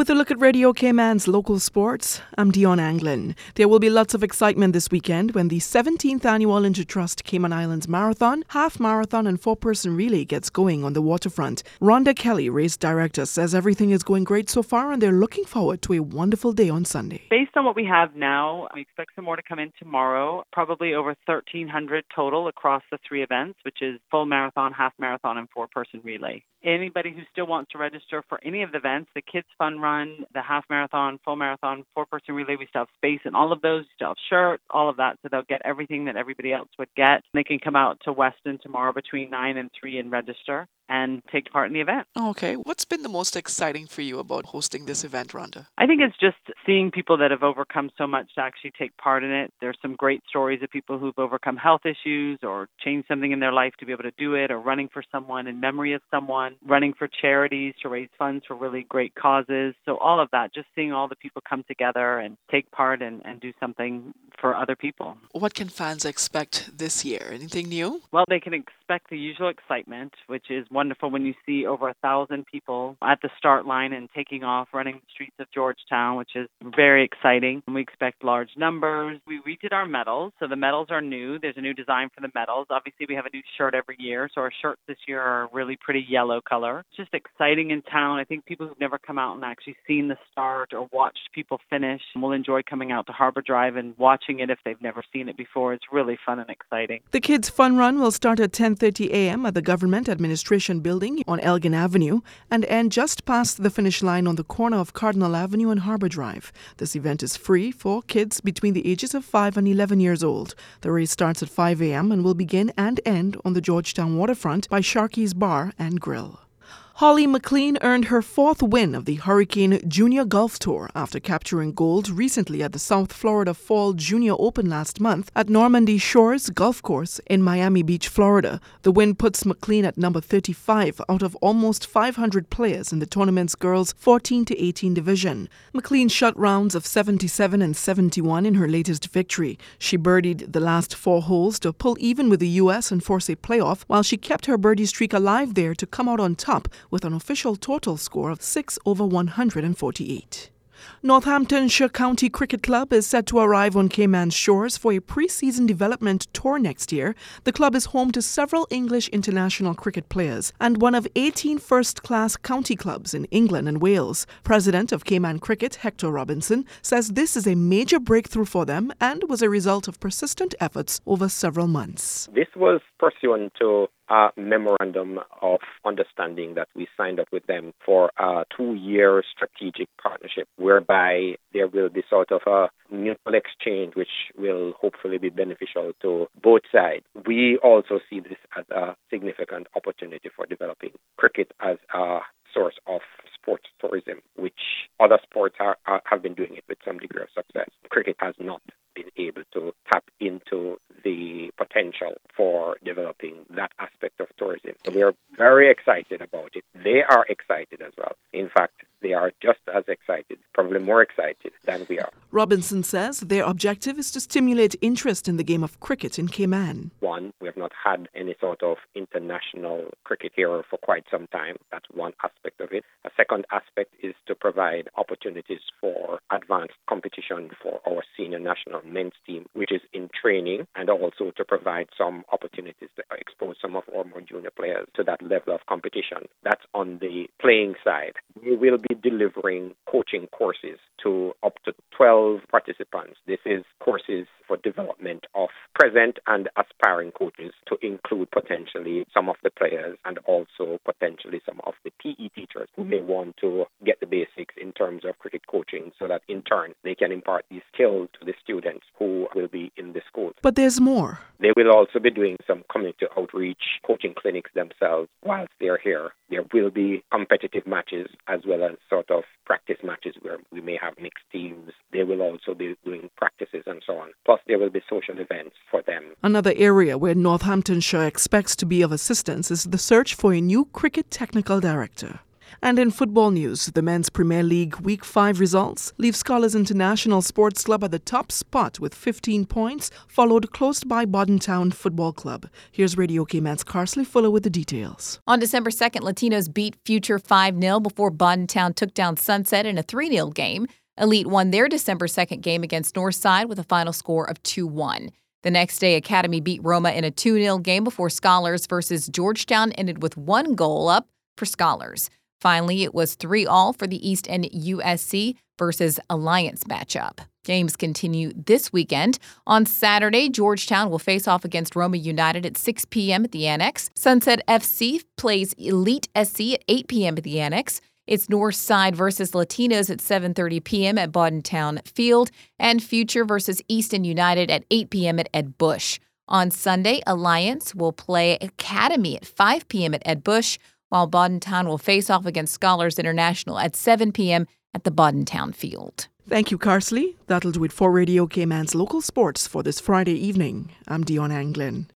With a look at Radio Cayman's local sports, I'm Dion Anglin. There will be lots of excitement this weekend when the 17th annual Intertrust Cayman Islands Marathon, half marathon and four-person relay gets going on the waterfront. Rhonda Kelly, race director, says everything is going great so far and they're looking forward to a wonderful day on Sunday. Based on what we have now, we expect some more to come in tomorrow, probably over 1,300 total across the three events, which is full marathon, half marathon, and four-person relay. Anybody who still wants to register for any of the events, the Kids Fun Run, the half marathon, full marathon, four-person relay, we still have space in all of those. We still have shirts, all of that, so they'll get everything that everybody else would get. They can come out to Weston tomorrow between 9 and 3 and register and take part in the event. Okay. What's been the most exciting for you about hosting this event, Rhonda? I think it's just seeing people that have overcome so much to actually take part in it. There's some great stories of people who've overcome health issues or changed something in their life to be able to do it, or running for someone in memory of someone, running for charities to raise funds for really great causes. So all of that, just seeing all the people come together and take part and do something for other people. What can fans expect this year? Anything new? Well, they can expect the usual excitement, which is wonderful when you see over 1,000 people at the start line and taking off, running the streets of Georgetown, which is very exciting. And we expect large numbers. We redid our medals, so the medals are new. There's a new design for the medals. Obviously, we have a new shirt every year, so our shirts this year are a really pretty yellow color. It's just exciting in town. I think people who've never come out and actually seen the start or watched people finish will enjoy coming out to Harbor Drive and watching it if they've never seen it before. It's really fun and exciting. The Kids Fun Run will start at 10:30 a.m. at the Government Administration Building on Elgin Avenue and end just past the finish line on the corner of Cardinal Avenue and Harbor Drive. This event is free for kids between the ages of 5 and 11 years old. The race starts at 5 a.m. and will begin and end on the Georgetown waterfront by Sharky's Bar and Grill. Holly McLean earned her fourth win of the Hurricane Junior Golf Tour after capturing gold recently at the South Florida Fall Junior Open last month at Normandy Shores Golf Course in Miami Beach, Florida. The win puts McLean at number 35 out of almost 500 players in the tournament's girls 14 to 18 division. McLean shot rounds of 77 and 71 in her latest victory. She birdied the last four holes to pull even with the U.S. and force a playoff, while she kept her birdie streak alive there to come out on top with an official total score of 6 over 148. Northamptonshire County Cricket Club is set to arrive on Cayman's shores for a pre-season development tour next year. The club is home to several English international cricket players and one of 18 first-class county clubs in England and Wales. President of Cayman Cricket, Hector Robinson, says this is a major breakthrough for them and was a result of persistent efforts over several months. This was pursuant to a memorandum of understanding that we signed up with them for a 2-year strategic partnership whereby there will be sort of a mutual exchange which will hopefully be beneficial to both sides. We also see this as a significant opportunity for developing cricket as a source of sports tourism, which other sports have been doing it with some degree of success. Cricket has not been able to tap into the potential for developing that aspect of tourism. So we are very excited about it. They are excited as well. In fact, they are just as excited, probably more excited than we are. Robinson says their objective is to stimulate interest in the game of cricket in Cayman. One, we have not had any sort of international cricket here for quite some time. That's one aspect of it. A second aspect is to provide opportunities for advanced competition for our senior national men's team, which is in training, and also to provide some opportunities to expose some of our more junior players to that level of competition. That's on the playing side. We will be delivering coaching courses to up to 12 participants. This is courses for development of present and aspiring coaches, to include potentially some of the players and also potentially some of the PE teachers who may want to get the basics in terms of cricket coaching, so that in turn they can impart these skills to the students who will be in the schools. But there's more. They will also be doing some community outreach coaching clinics themselves whilst they're here. There will be competitive matches as well as sort of practice matches where we may have mixed teams. They will also be doing practices and so on. Plus, there will be social events for them. Another area where Northamptonshire expects to be of assistance is the search for a new cricket technical director. And in football news, the Men's Premier League Week 5 results leave Scholars International Sports Club at the top spot with 15 points, followed close by Bodden Town Football Club. Here's Radio Cayman's Carsley Fuller with the details. On December 2nd, Latinos beat Future 5-0 before Bodden Town took down Sunset in a 3-0 game. Elite won their December 2nd game against Northside with a final score of 2-1. The next day, Academy beat Roma in a 2-0 game before Scholars versus Georgetown ended with 1 goal up for Scholars. Finally, it was 3-3 for the East End USC versus Alliance matchup. Games continue this weekend. On Saturday, Georgetown will face off against Roma United at 6 p.m. at the Annex. Sunset FC plays Elite SC at 8 p.m. at the Annex. It's Northside versus Latinos at 7:30 p.m. at Bodden Town Field, and Future versus Easton United at 8 p.m. at Ed Bush. On Sunday, Alliance will play Academy at 5 p.m. at Ed Bush, while Bodden Town will face off against Scholars International at 7 p.m. at the Bodden Town Field. Thank you, Carsley. That'll do it for Radio Cayman's local sports for this Friday evening. I'm Dion Anglin.